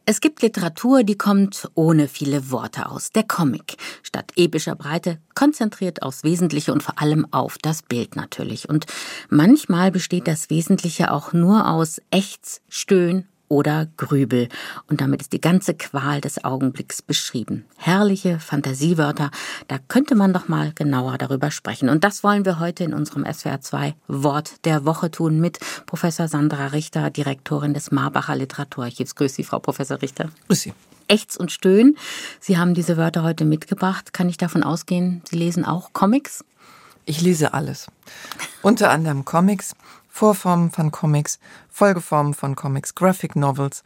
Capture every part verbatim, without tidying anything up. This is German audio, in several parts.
Es gibt Literatur, die kommt ohne viele Worte aus. Der Comic. Statt epischer Breite konzentriert aufs Wesentliche und vor allem auf das Bild natürlich. Und manchmal besteht das Wesentliche auch nur aus Ächz, Stöhn oder Grübel. Und damit ist die ganze Qual des Augenblicks beschrieben. Herrliche Fantasiewörter, da könnte man doch mal genauer darüber sprechen. Und das wollen wir heute in unserem S W R zwei Wort der Woche tun mit Professor Sandra Richter, Direktorin des Marbacher Literaturarchivs. Grüß Sie, Frau Professor Richter. Grüß Sie. Ächz und Stöhn, Sie haben diese Wörter heute mitgebracht. Kann ich davon ausgehen, Sie lesen auch Comics? Ich lese alles. Unter anderem Comics, Vorformen von Comics, Folgeformen von Comics, Graphic Novels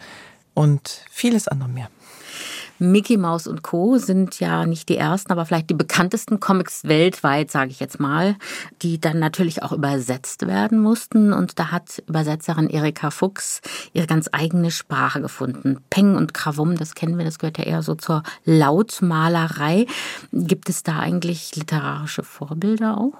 und vieles andere mehr. Mickey Mouse und Co. sind ja nicht die ersten, aber vielleicht die bekanntesten Comics weltweit, sage ich jetzt mal, die dann natürlich auch übersetzt werden mussten. Und da hat Übersetzerin Erika Fuchs ihre ganz eigene Sprache gefunden. Peng und Krawum, das kennen wir, das gehört ja eher so zur Lautmalerei. Gibt es da eigentlich literarische Vorbilder auch?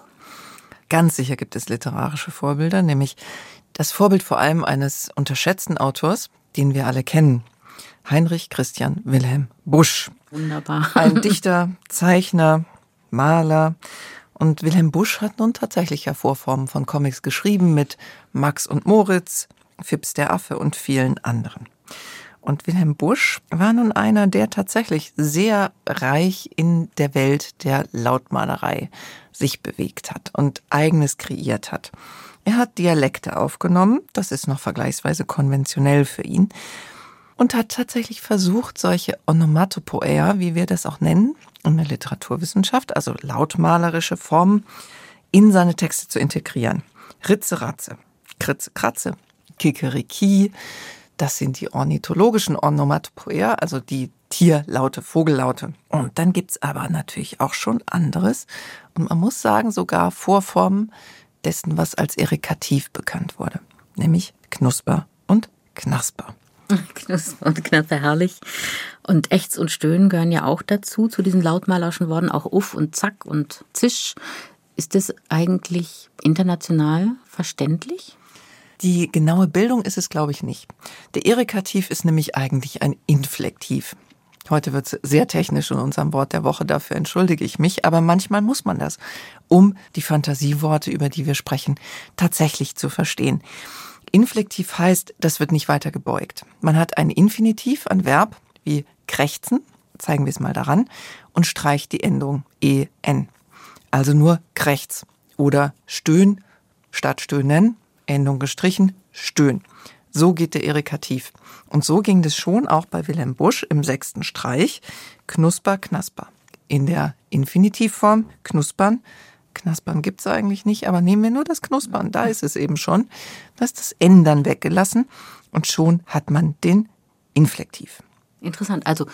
Ganz sicher gibt es literarische Vorbilder, nämlich das Vorbild vor allem eines unterschätzten Autors, den wir alle kennen. Heinrich Christian Wilhelm Busch. Wunderbar. Ein Dichter, Zeichner, Maler. Und Wilhelm Busch hat nun tatsächlich ja Vorformen von Comics geschrieben mit Max und Moritz, Fips der Affe und vielen anderen. Und Wilhelm Busch war nun einer, der tatsächlich sehr reich in der Welt der Lautmalerei sich bewegt hat und Eigenes kreiert hat. Er hat Dialekte aufgenommen, das ist noch vergleichsweise konventionell für ihn, und hat tatsächlich versucht, solche Onomatopoeia, wie wir das auch nennen, in der Literaturwissenschaft, also lautmalerische Formen, in seine Texte zu integrieren. Ritze-Ratze, Kritze-Kratze, Kikeriki, das sind die ornithologischen Onomatopoeia, also die Tierlaute, Vogellaute. Und dann gibt's aber natürlich auch schon anderes. Und man muss sagen, sogar Vorformen dessen, was als Erikativ bekannt wurde. Nämlich Knusper und Knasper. Knusper und Knasper, herrlich. Und Ächz und Stöhnen gehören ja auch dazu, zu diesen lautmalerischen Worten, auch Uff und Zack und Zisch. Ist das eigentlich international verständlich? Die genaue Bildung ist es, glaube ich, nicht. Der Erikativ ist nämlich eigentlich ein Inflektiv. Heute wird es sehr technisch in unserem Wort der Woche, dafür entschuldige ich mich, aber manchmal muss man das, um die Fantasieworte, über die wir sprechen, tatsächlich zu verstehen. Inflektiv heißt, das wird nicht weiter gebeugt. Man hat ein Infinitiv, ein Verb wie krächzen, zeigen wir es mal daran, und streicht die Endung en. Also nur krächz oder stöhn statt stöhnen, Endung gestrichen, stöhn. So geht der Erikativ. Und so ging das schon auch bei Wilhelm Busch im sechsten Streich. Knusper, Knasper. In der Infinitivform knuspern. Knaspern gibt's eigentlich nicht, aber nehmen wir nur das Knuspern. Da ist es eben schon. Da ist das N dann weggelassen und schon hat man den Inflektiv. Interessant. Also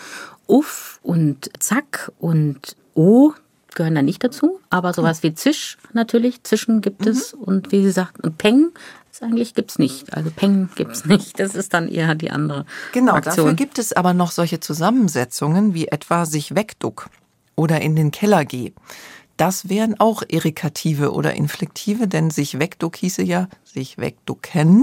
Uff und Zack und O gehören da nicht dazu, aber sowas wie Zisch natürlich, Zischen gibt es mhm. und wie Sie sagten, Peng ist eigentlich gibt's nicht. Also Peng gibt's nicht. Das ist dann eher die andere Genau, Aktion. Dafür gibt es aber noch solche Zusammensetzungen wie etwa sich wegduck oder in den Keller geh. Das wären auch Erikative oder Inflektive, denn sich wegduck hieße ja sich wegducken,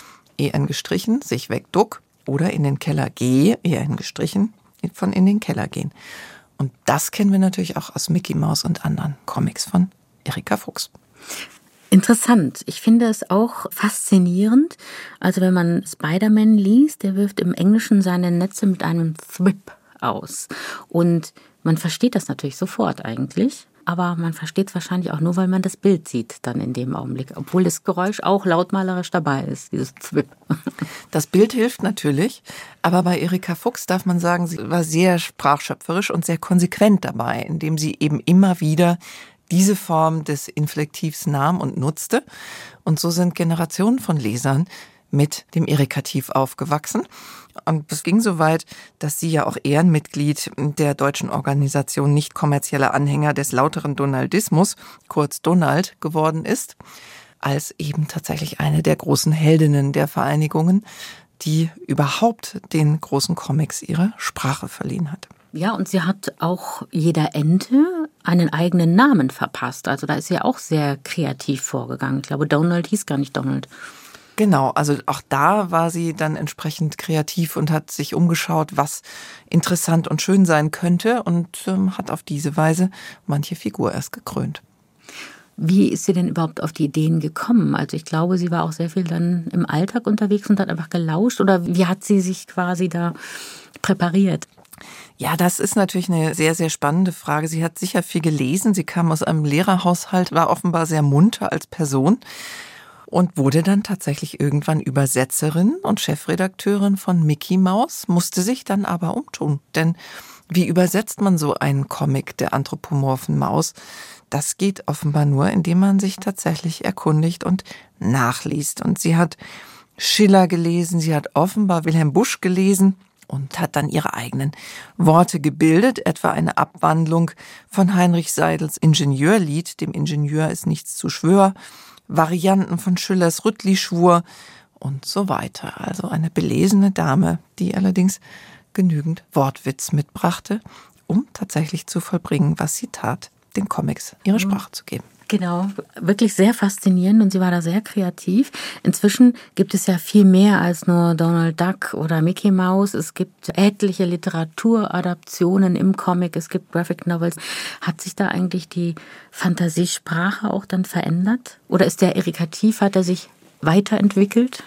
en gestrichen, sich wegduck oder in den Keller geh, en gestrichen, von in den Keller gehen. Und das kennen wir natürlich auch aus Mickey Mouse und anderen Comics von Erika Fuchs. Interessant. Ich finde es auch faszinierend. Also wenn man Spider-Man liest, der wirft im Englischen seine Netze mit einem Thrip aus. Und man versteht das natürlich sofort eigentlich. Aber man versteht es wahrscheinlich auch nur, weil man das Bild sieht dann in dem Augenblick. Obwohl das Geräusch auch lautmalerisch dabei ist, dieses Zwip. Das Bild hilft natürlich, aber bei Erika Fuchs darf man sagen, sie war sehr sprachschöpferisch und sehr konsequent dabei, indem sie eben immer wieder diese Form des Inflektivs nahm und nutzte. Und so sind Generationen von Lesern mit dem Erikativ aufgewachsen. Und es ging so weit, dass sie ja auch Ehrenmitglied der deutschen Organisation nicht kommerzieller Anhänger des lauteren Donaldismus, kurz Donald, geworden ist, als eben tatsächlich eine der großen Heldinnen der Vereinigungen, die überhaupt den großen Comics ihre Sprache verliehen hat. Ja, und sie hat auch jeder Ente einen eigenen Namen verpasst. Also da ist sie auch sehr kreativ vorgegangen. Ich glaube, Donald hieß gar nicht Donald. Genau, also auch da war sie dann entsprechend kreativ und hat sich umgeschaut, was interessant und schön sein könnte und ähm, hat auf diese Weise manche Figur erst gekrönt. Wie ist sie denn überhaupt auf die Ideen gekommen? Also ich glaube, sie war auch sehr viel dann im Alltag unterwegs und hat einfach gelauscht. Oder wie hat sie sich quasi da präpariert? Ja, das ist natürlich eine sehr, sehr spannende Frage. Sie hat sicher viel gelesen. Sie kam aus einem Lehrerhaushalt, war offenbar sehr munter als Person und wurde dann tatsächlich irgendwann Übersetzerin und Chefredakteurin von Mickey Mouse, musste sich dann aber umtun. Denn wie übersetzt man so einen Comic der anthropomorphen Maus? Das geht offenbar nur, indem man sich tatsächlich erkundigt und nachliest. Und sie hat Schiller gelesen, sie hat offenbar Wilhelm Busch gelesen und hat dann ihre eigenen Worte gebildet, etwa eine Abwandlung von Heinrich Seidels Ingenieurlied, dem Ingenieur ist nichts zu schwör, Varianten von Schillers Rüttli-Schwur und so weiter. Also eine belesene Dame, die allerdings genügend Wortwitz mitbrachte, um tatsächlich zu vollbringen, was sie tat, den Comics ihre Sprache zu geben. Genau, wirklich sehr faszinierend und sie war da sehr kreativ. Inzwischen gibt es ja viel mehr als nur Donald Duck oder Mickey Mouse. Es gibt etliche Literaturadaptionen im Comic, es gibt Graphic Novels. Hat sich da eigentlich die Fantasiesprache auch dann verändert? Oder ist der Erikativ, hat er sich weiterentwickelt?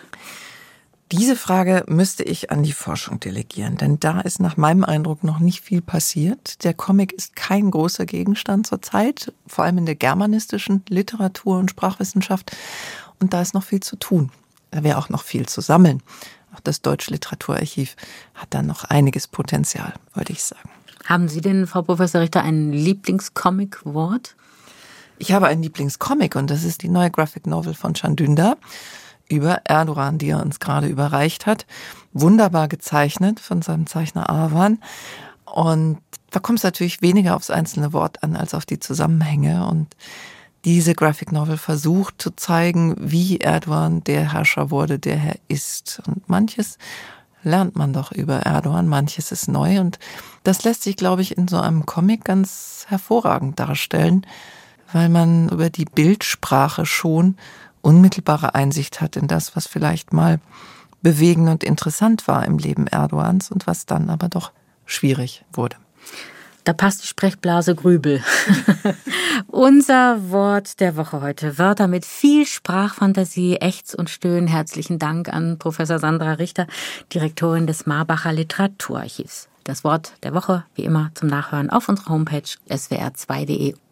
Diese Frage müsste ich an die Forschung delegieren, denn da ist nach meinem Eindruck noch nicht viel passiert. Der Comic ist kein großer Gegenstand zurzeit, vor allem in der germanistischen Literatur und Sprachwissenschaft. Und da ist noch viel zu tun. Da wäre auch noch viel zu sammeln. Auch das Deutsche Literaturarchiv hat da noch einiges Potenzial, würde ich sagen. Haben Sie denn, Frau Professor Richter, ein Lieblingscomic-Wort? Ich habe einen Lieblingscomic und das ist die neue Graphic Novel von Can Dündar über Erdogan, die er uns gerade überreicht hat. Wunderbar gezeichnet von seinem Zeichner Arvan. Und da kommt es natürlich weniger aufs einzelne Wort an, als auf die Zusammenhänge. Und diese Graphic Novel versucht zu zeigen, wie Erdogan der Herrscher wurde, der er ist. Und manches lernt man doch über Erdogan, manches ist neu. Und das lässt sich, glaube ich, in so einem Comic ganz hervorragend darstellen, weil man über die Bildsprache schon unmittelbare Einsicht hat in das, was vielleicht mal bewegend und interessant war im Leben Erdogans und was dann aber doch schwierig wurde. Da passt die Sprechblase Grübel. Unser Wort der Woche heute. Wörter mit viel Sprachfantasie, Ächz und Stöhn. Herzlichen Dank an Professor Sandra Richter, Direktorin des Marbacher Literaturarchivs. Das Wort der Woche, wie immer, zum Nachhören auf unserer Homepage s w r zwei punkt d e.